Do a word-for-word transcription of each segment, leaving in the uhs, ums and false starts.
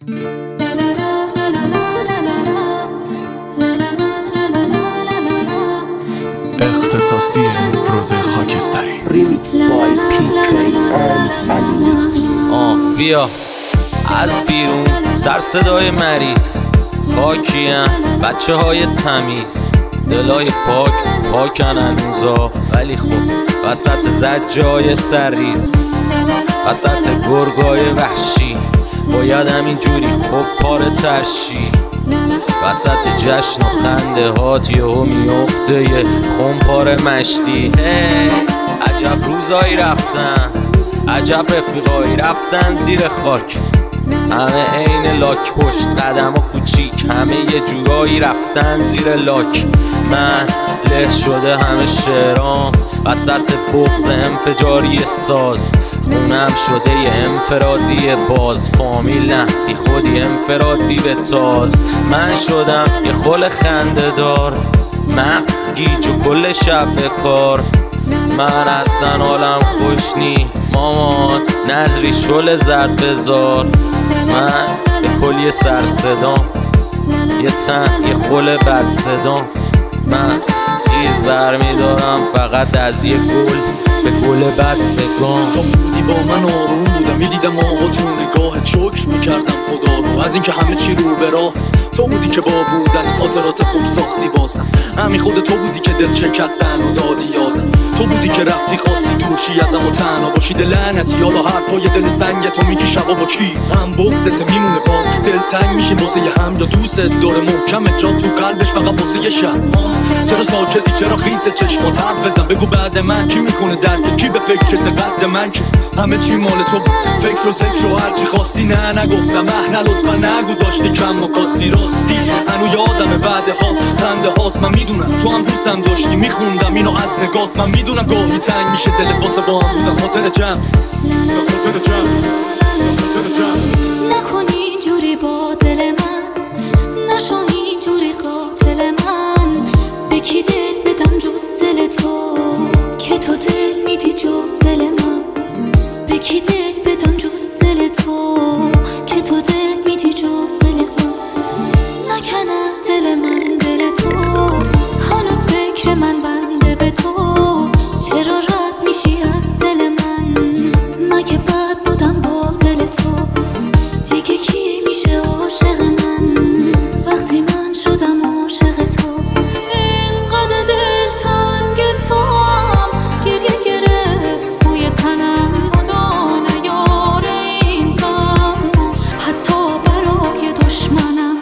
اختصاصی روز خاکستری. ریمیکس بای پی کی آه بیا از بیرون سر صدای مریض، خاکیان بچه های تمیز، دلای پاک پاکن هنوزا، ولی خب وسط زجای سرریز، وسط گرگای وحشی باید همین جوری خب پاره ترشی، وسط جشن و خنده هات یهو میفته یه خمپاره مشتی. عجب روزایی رفتن، عجب رفیقایی رفتن زیر خاک، همه عین لاک پشت قدم و کوچیک، همه یه جورایی رفتن زیر لاک. من له شده همه شعرام وسط بغض انفجاری ساز، خونم شده یه انفرادی باز، فامیل نه بی خودی انفرادی به تاز. من شدم یه خل خنده دار، مغز گیج و کل شب به کار. من اصلا حالم خوش نی مامان، نظری شل زد بزار. من به کل یه سر صدام، یه تن یه خل بد صدام. من خیز برمیدارم فقط از یه گل به گل بد سگام. تو بودی با من آروم بودم، میدیدم آقا تو نگاه، شکر میکردم خدا رو از اینکه همه چی رو به راه. تو بودی که با بودن خاطرات خوب ساختی باسم، همین خود تو بودی که دل شکستن و دادی یادم. تو بودی که رفتی خواستی دورشی ازم و تنها باشی، دل لعنتی یالا حرفای دل سنگ تو میگی شبا با کی هم بغضت میمونه با دل تنگ میشه واسه هم، یا دوست داره محکمه جان تو قلبش فقط واسه یه شب. چرا ساکتی چرا خیسه چشمات حرف بزن، بگو بعد من کی میکنه درک، کی به فکرت قد من که همه چی مال تو بود، فکر و ذکر و هرچی خواستی نه نگفتم اه نه لطفا نگو، داشتی کم و کاستی راستی هنو یادمه بعد ها خنده هات. من میدونم تو هم دوستم داشتی، میخوندم اینو از نگات. من میدونم گاهی تنگ میشه دلت واسه با هم بودن خاطر جمع خاطر جمع خاطر جمع. نکنی اینجوری با دل من، نشو اینجوری قاتل من. به کی دل بدم جز دل تو که تو دل میدی جز دل من. به کی دل بدم جز دل تو که تو دل میدی جز دل من. نکن از دل من دل تو، هنوز فکر من بنده به تو. چرا رد میشی از دل من، مگه بد بودم با دل تو. دیگه کی میشه عاشق من وقتی من شدم عاشق تو. اینقدر دل تنگ تو هم گریه گرفت بوی تنم، خدا نیاره این غم حتی برای دشمنم.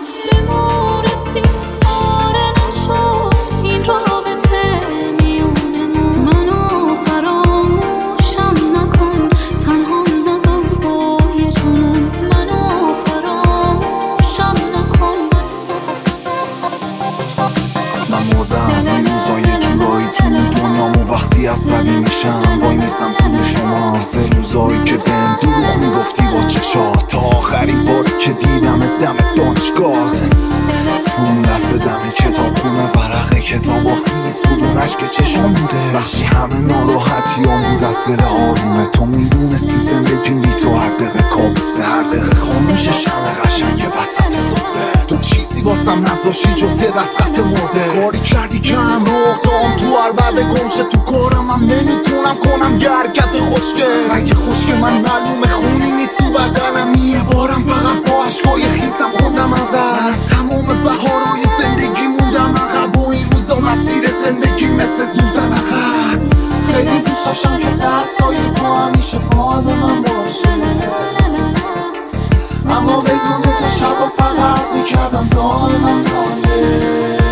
بمورسی آره نشو این رابطه میونمون، منو فراموشم نکن تنها نذار با یه جنون. منو فراموشم نکن. من مردم این روزا یه جورایی تو دنیامو، وقتی عصبی میشم وای میزم تو شما، مثل روزایی که بهم دروغ میگفتی با چشات. تا آخرین باری که دیدمت دم دانشگاهت، اون لحظه دم کتاب خونه ورقه کتاب و خیز بود اون عشق چشم بوده. وقتی همه ناراحتیام بود از دل آرومه، تو میدونستی زندگی بی تو هر دقیقه کابوسه، هر دقیقه خاموش شمع قشنگ وسط سفره. تو چیزی واسم نذاشی جز یه دست خط مرده، کاری کردی که هم رو اختام تو هر بعد گمشه. تو کارم هم نمیتونم کنم یه حرکت خوشگه، سنگ خوشگه من معلومه خونی نیست تو بدنم. یه بارم فقط با عشقای خیسم خوندم ازت، من از تمام بهارای زندگی موندم عقب و این روزا مسیر زندگی مثل سوزن عقب. خیلی دوست داشتم که دستای تو همیشه حال من باشه، اما بدون تو شب و فقط میکردم دائما ناله.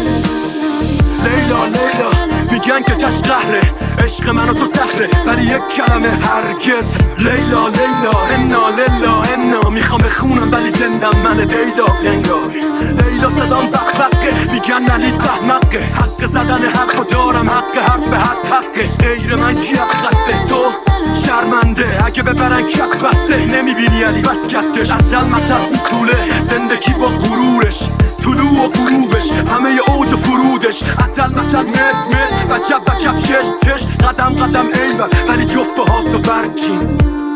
لیلا لیلا میگن که کش قهره، عشق من و تو سهره، ولی یک کلمه هرگز. لیلا لیلا انا لیلا انا، میخوام بخونم ولی زندم من لیلا انگار. لیلا صدام بقبقه میگن نلید رحمقه، حق زدن حق و دارم حق حق به حق حقه. غیر من کی حقه تو شرمنده، اگه ببرن کک بسته نمیبینی علی بس کتش. عجل مطر تو طوله زندگی با غرورش، طلوع و غروبش همه اوج و فرودش. عجل مطر مت مت وجب وکف چشت چشت، قدم قدم ایول ولی جفت و حاب تو برکین.